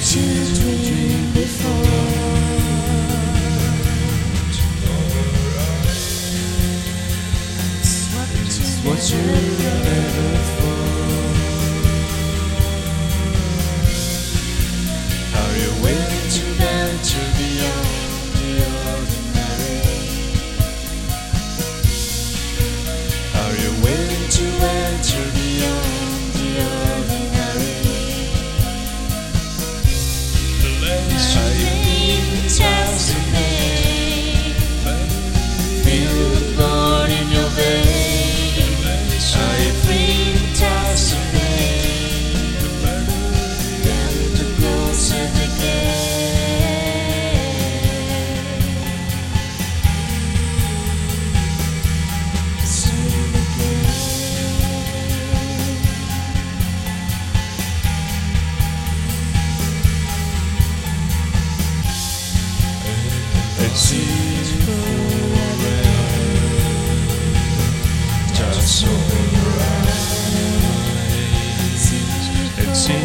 you dreamed before. It's what you never for. Are you willing to venture beyond the ordinary? Are you willing to venture beyond the ordinary? Are you being just a man? Feel the blood in your veins. Are you feeling just a man? Get too close and again. Sing again. It seems forever. Just open your eyes. It seems